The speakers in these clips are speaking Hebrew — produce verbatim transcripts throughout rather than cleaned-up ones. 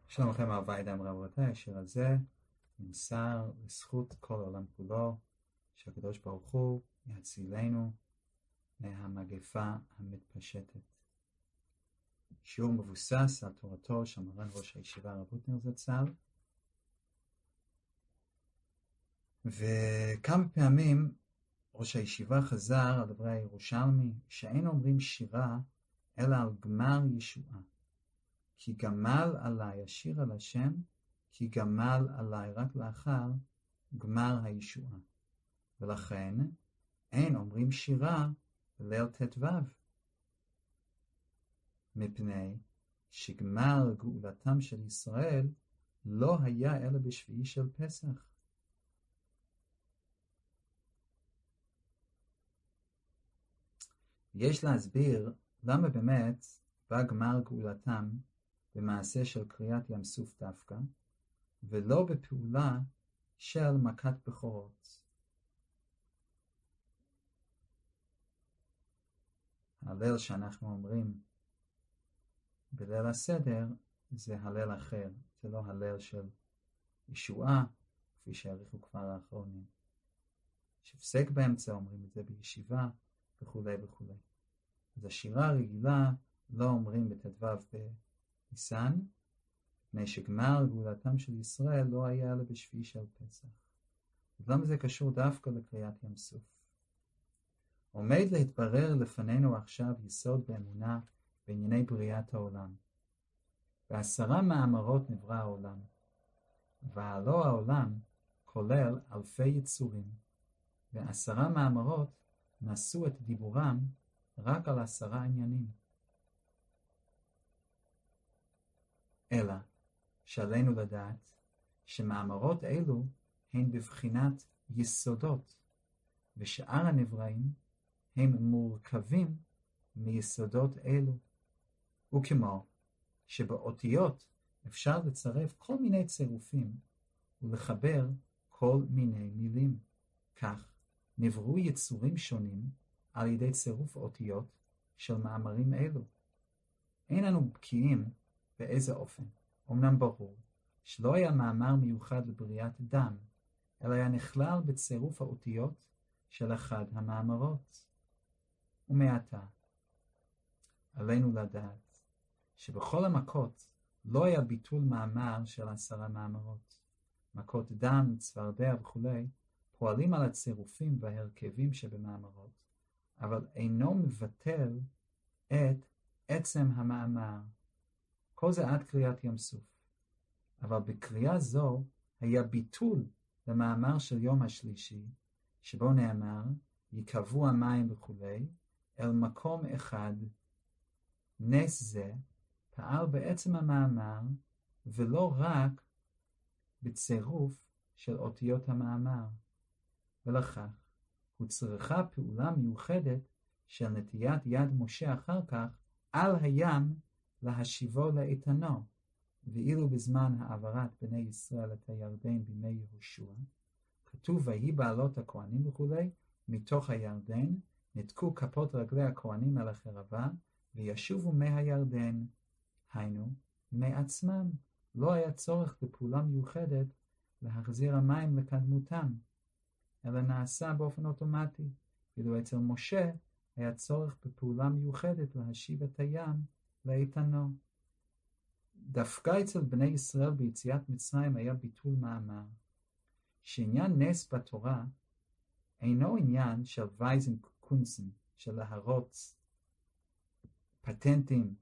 שלום לכם אהוביי דם רבותיי, השיר הזה נמסר לזכות כל העולם כולו, שהקדוש ברוך הוא יצילנו מהמגפה המתפשטת. שיעור מבוסס על תורתו של מרן ראש הישיבה הרב הוטנר זצ"ל, וכמה פעמים ראש הישיבה חזר על דברי הירושלמי שאין אומרים שירה אלא על גמר ישועה. כי גמל עליי השיר על השם, כי גמל עליי רק לאחר גמר הישועה. ולכן אין אומרים שירה בליל ט"ו, מפני שגמר גאולתם של ישראל לא היה אלא בשביעי של פסח. יש להסביר למה באמת בא גמר גאולתם במעשה של קריאת ים סוף דווקא, ולא בפעולה של מכת בכורות. הלל שאנחנו אומרים בליל הסדר זה הלל אחר, זה לא הלל של ישועה, כפי שהעריכו כבר האחרונים. שפסק באמצע אומרים את זה בישיבה וכו' וכו'. אז השירה הרגילה לא אומרים בט"ו בניסן, מפני שגמר גאולתם של ישראל לא היה אלא בשביעי של פסח. אז למה זה קשור דווקא לקריאת ים סוף? עומד להתברר לפנינו עכשיו יסוד באמונה בענייני בריאת העולם. בעשרה מאמרות נברא העולם, והלא העולם כולל אלפי יצורים, ועשרה מאמרות נשאו את דיבורם רק על עשרה עניינים. אלא שעלינו לדעת שמאמרות אלו הן בבחינת יסודות, ושאר הנבראים הם מורכבים מיסודות אלו. וכמו שבאותיות אפשר לצרף כל מיני צירופים ולחבר כל מיני מילים, כך נבראו יצורים שונים על ידי צירוף אותיות של מאמרים אלו. אין אנו בקיאים באיזה אופן. אמנם ברור שלא היה מאמר מיוחד לבריאת דם, אלא היה נכלל בצירוף האותיות של אחד המאמרות. ומעתה עלינו לדעת שבכל המכות לא היה ביטול מאמר של עשרה מאמרות. מכות דם, צפרדע וכו' פועלים על הצירופים וההרכבים שבמאמרות, אבל אינו מבטל את עצם המאמר. כל זה עד קריאת ים סוף. אבל בקריאה זו היה ביטול למאמר של יום השלישי, שבו נאמר, יקבעו המים וכו', אל מקום אחד. נס זה פעל בעצם המאמר, ולא רק בצירוף של אותיות המאמר. ולכך הוא צריכה פעולה מיוחדת של נטיית יד משה אחר כך על הים להשיבו לאיתנו, ואילו בזמן העברת בני ישראל את הירדן בימי יהושע, כתוב ויהי בעלות הכהנים וכו', מתוך הירדן נתקו כפות רגלי הכהנים אל החרבה וישובו מהירדן, היינו מעצמם. לא היה צורך בפעולה מיוחדת להחזיר המים לקדמותם, אלא נעשה באופן אוטומטי. ואילו אצל משה היה צורך בפעולה מיוחדת להשיב את הים לאיתנו. דווקא אצל בני ישראל ביציאת מצרים היה ביטול מאמר, שעניין נס בתורה אינו עניין של וייזן קונסן, של להרוץ פטנטים,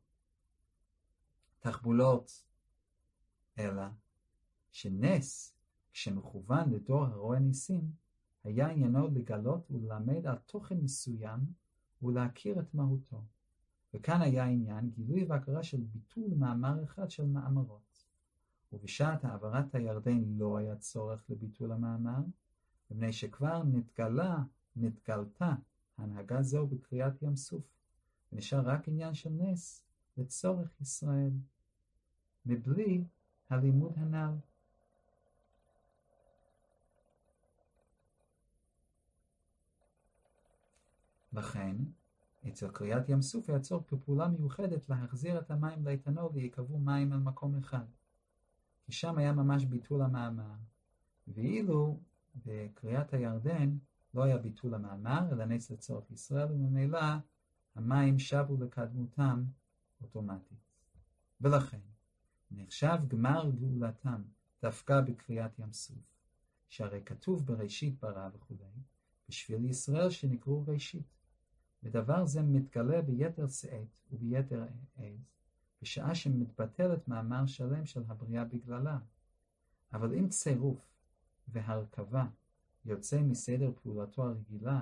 תחבולות, אלא שנס, כשמכוון לדור הרואה ניסים, היה עניינו לגלות וללמד על תוכן מסוים ולהכיר את מהותו. וכאן היה עניין גילוי והכרה של ביטול מאמר אחד של מאמרות. ובשעת העברת הירדן לא היה צורך לביטול המאמר, מפני שכבר נתגלה, נתגלתה הנהגה זו בקריאת ים סוף, ונשאר רק עניין של נס לצורך ישראל, מבלי הלימוד הנ"ל. לכן, אצל קריאת ים סוף היה צורך בפעולה מיוחדת להחזיר את המים לאיתנו ויקבעו מים על מקום אחד. כי שם היה ממש ביטול המאמר. ואילו בקריאת הירדן לא היה ביטול המאמר, אלא נס לצורך ישראל, וממילא המים שבו לקדמותם אוטומטית. ולכן נחשב גמר גאולתם דווקא בקריאת ים סוף, שהרי כתוב בראשית ברא וכו', בשביל ישראל שנקראו ראשית. ודבר זה מתגלה ביתר שאת וביתר עז, בשעה שמתבטלת מאמר שלם של הבריאה בגללה. אבל אם צירוף והרכבה יוצא מסדר פעולתו הרגילה,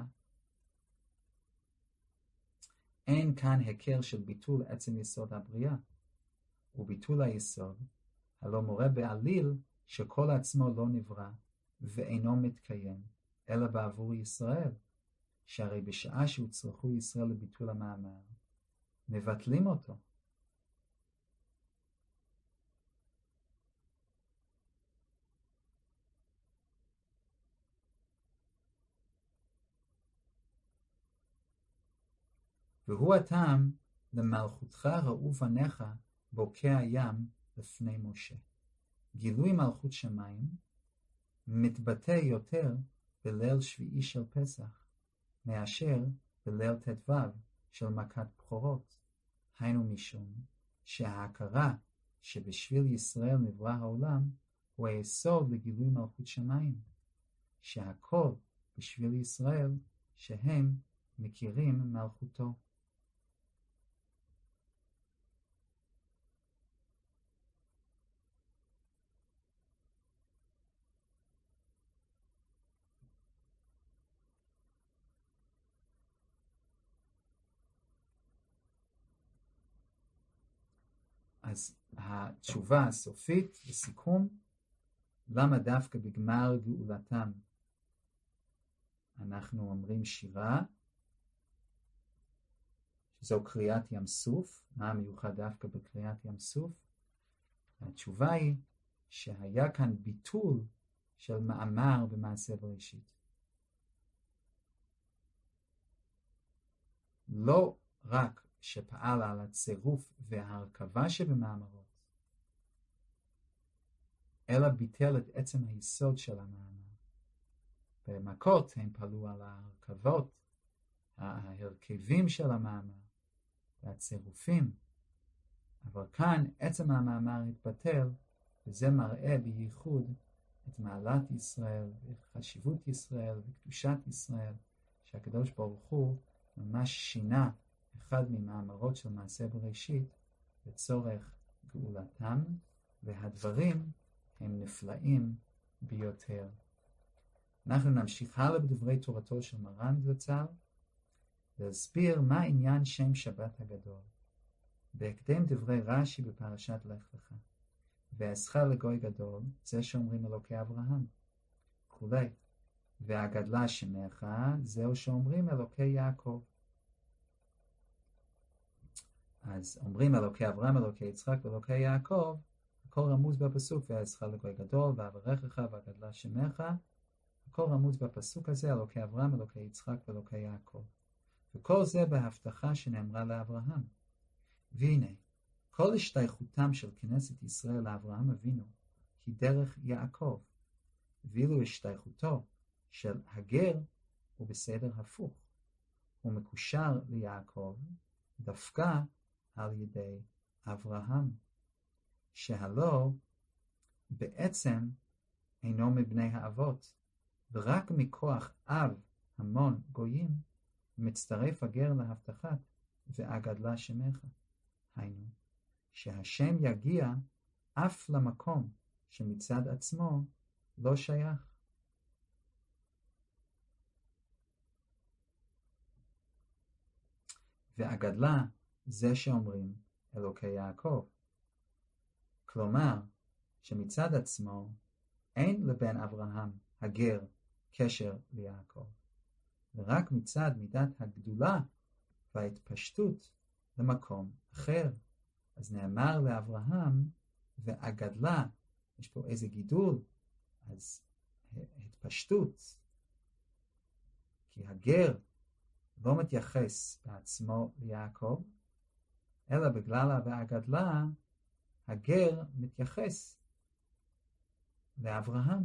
אין כאן הכר של ביטול עצם יסוד הבריאה. וביטול היסוד, הלא מורה בעליל שכל עצמו לא נברא ואינו מתקיים, אלא בעבור ישראל, שהרי בשעה שהוצרכו ישראל לביטול המאמר, מבטלים אותו. והוא הטעם למלכותך ראו בניך בוקע ים לפני משה. גילוי מלכות שמיים מתבטא יותר בליל שביעי של פסח מאשר בליל ט"ו של מכת בכורות. היינו משום שההכרה שבשביל ישראל נברא העולם הוא היסוד לגילוי מלכות שמיים, שהכל בשביל ישראל שהם מכירים מלכותו. אז התשובה הסופית, לסיכום, למה דווקא בגמר גאולתם אנחנו אומרים שירה, שזו קריאת ים סוף? מה המיוחד דווקא בקריאת ים סוף? התשובה היא שהיה כאן ביטול של מאמר במעשה בראשית. לא רק שפעל על הצירוף וההרכבה שבמאמרות, אלא ביטל את עצם היסוד של המאמר. במכות הם פעלו על ההרכבות, ההרכבים של המאמר והצירופים, אבל כאן עצם המאמר התבטל, וזה מראה בייחוד את מעלת ישראל וחשיבות ישראל וקדושת ישראל, שהקדוש ברוך הוא ממש שינה אחד ממאמרות של מעשה בראשית לצורך גאולתם, והדברים הם נפלאים ביותר. אנחנו נמשיך הלאה בדברי תורתו של מרן זצ"ל, להסביר מה עניין שם שבת הגדול. בהקדם דברי רש"י בפרשת לך לך, ועשך לגוי גדול, זה שאומרים אלוקי אברהם, וכולי. והגדלה שמך, זהו שאומרים אלוקי יעקב. אז אומרים אלוקי אברהם, אלוקי יצחק ואלוקי יעקב, הכל רמוז בפסוק, ועשך לגוי גדול, ואברכך והגדלה שמך, הכל רמוז בפסוק הזה, אלוקי אברהם, אלוקי יצחק ואלוקי יעקב. וכל זה בהבטחה שנאמרה לאברהם. והנה, כל השתייכותם של כנסת ישראל לאברהם אבינו היא דרך יעקב, ואילו השתייכותו של הגר הוא בסדר הפוך. הוא מקושר ליעקב דווקא על ידי אברהם, שהלא בעצם אינו מבני האבות, ורק מכוח אב המון גויים מצטרף הגר להבטחת והגדלה שמך. היינו, שהשם יגיע אף למקום שמצד עצמו לא שייך. והגדלה זה שאומרים אלוקי יעקב. כלומר, שמצד עצמו אין לבן אברהם הגר קשר ליעקב, ורק מצד מידת הגדולה וההתפשטות למקום אחר. אז נאמר לאברהם והגדלה, יש פה איזה גידול, אז התפשטות, כי הגר לא מתייחס בעצמו ליעקב, אלא בגלל והגדלה הגר מתייחס לאברהם.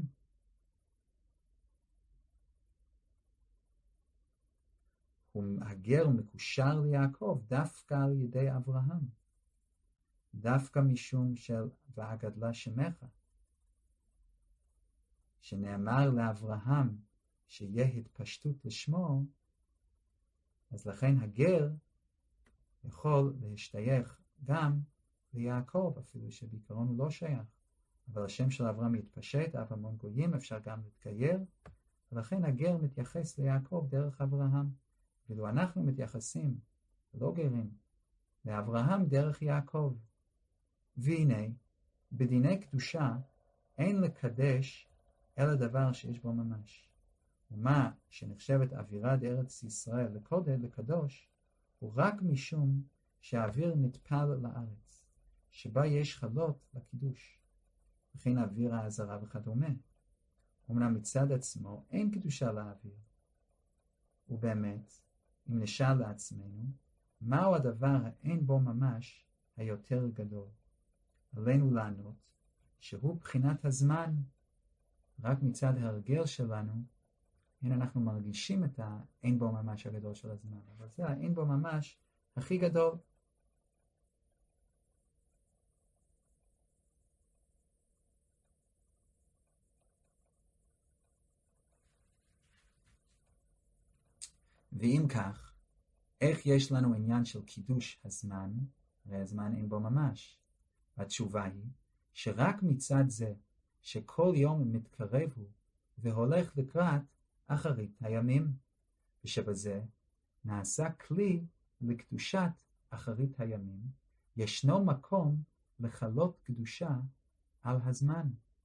הגר מקושר ליעקב דווקא על ידי אברהם, דווקא משום של והגדלה שמך, שנאמר לאברהם שיהיה התפשטות לשמו, אז לכן הגר יכול להשתייך גם ליעקב, אפילו שבעיקרון הוא לא שייך. אבל השם של אברהם יתפשט, אב המון גויים, אפשר גם להתגייר, ולכן הגר מתייחס ליעקב דרך אברהם. ואילו אנחנו מתייחסים, לא גרים, לאברהם דרך יעקב. והנה, בדיני קדושה אין לקדש אלא דבר שיש בו ממש. ומה שנחשבת אווירה דארץ ישראל לקודש, לקדוש, הוא רק משום שהאוויר נטפל לארץ, שבה יש חלות לקידוש, וכן אוויר העזרה וכדומה. אמנם מצד עצמו אין קדושה לאוויר. ובאמת, אם נשאל לעצמנו, מהו הדבר האין בו ממש היותר גדול? עלינו לענות שהוא בחינת הזמן. רק מצד ההרגל שלנו, הנה אנחנו מרגישים את האין בו ממש הגדול של הזמן, אבל זה האין בו ממש הכי גדול. ואם כך, איך יש לנו עניין של קידוש הזמן? הרי הזמן אין בו ממש. התשובה היא שרק מצד זה שכל יום מתקרב הוא והולך לקראת אחרית הימים, ושבזה נעשה כלי לקדושת אחרית הימים, ישנו מקום לחלות קדושה על הזמן.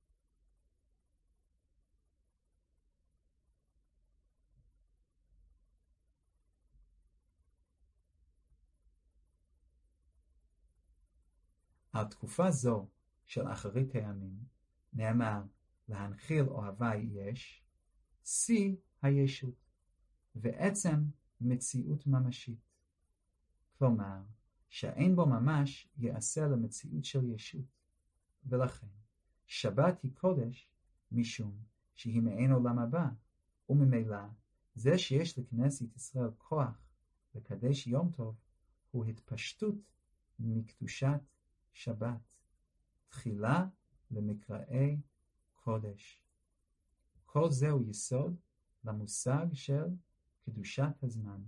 על תקופה זו של אחרית הימים נאמר להנחיל אוהבי יש, שיא הישות, ועצם מציאות ממשית. כלומר, שאין בו ממש יעשה למציאות של ישות, ולכן שבת היא קודש משום שהיא מעין עולם הבא, וממילא זה שיש לכנסת ישראל כוח לקדש יום טוב הוא התפשטות מקדושת שבת, תחילה למקראי קודש. כל זהו יסוד למושג של קדושת הזמן.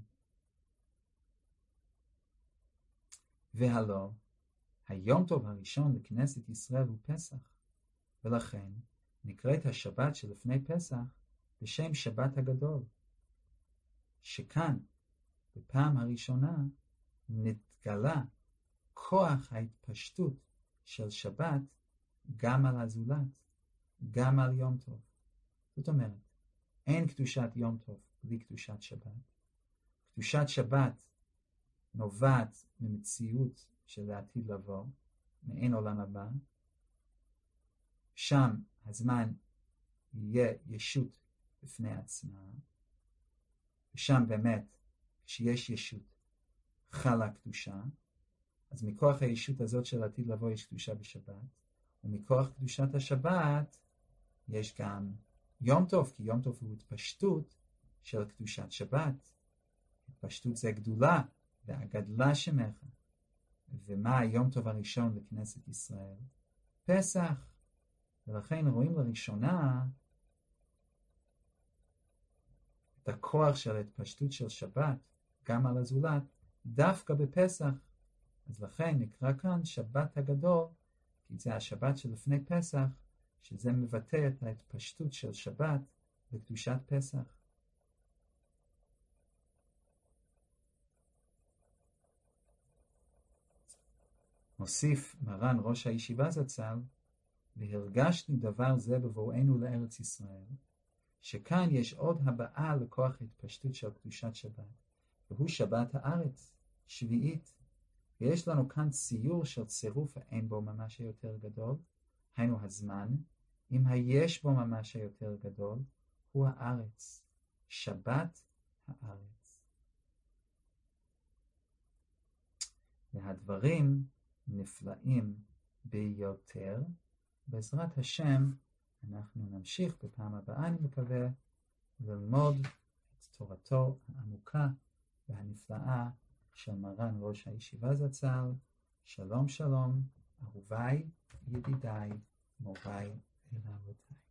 והלא, היום טוב הראשון לכנסת ישראל הוא פסח, ולכן נקראת השבת שלפני פסח בשם שבת הגדול, שכאן בפעם הראשונה נתגלה כוח ההתפשטות של שבת גם על הזולת, גם על יום טוב. זאת אומרת, אין קדושת יום טוב בלי קדושת שבת. קדושת שבת נובעת ממציאות של העתיד לבוא, מעין עולם הבא. שם הזמן יהיה ישות בפני עצמה, ושם באמת, כשיש ישות, חלה קדושה, אז מכוח הישות הזאת של העתיד לבוא יש קדושה בשבת, ומכוח קדושת השבת יש גם יום טוב, כי יום טוב הוא התפשטות של קדושת שבת. התפשטות זה גדולה, והגדלה שמך. ומה היום טוב הראשון לכנסת ישראל? פסח. ולכן רואים לראשונה את הכוח של ההתפשטות של שבת, גם על הזולת, דווקא בפסח. אז לכן נקרא כאן שבת הגדול, כי זה השבת שלפני פסח, שזה מבטא את ההתפשטות של שבת לקדושת פסח. מוסיף מרן ראש הישיבה זצ"ל, והרגשנו דבר זה בבואנו לארץ ישראל, שכאן יש עוד הבאה לכוח ההתפשטות של קדושת שבת, והוא שבת הארץ, שביעית. ויש לנו כאן ציור של צירוף האין בו ממש היותר גדול, היינו הזמן, אם היש בו ממש היותר גדול, הוא הארץ, שבת הארץ. והדברים נפלאים ביותר, בעזרת השם אנחנו נמשיך בפעם הבאה, אני מקווה, ללמוד את תורתו העמוקה והנפלאה של מרן ראש הישיבה זצ"ל. שלום שלום, אהוביי, ידידיי, מוריי ורבותיי.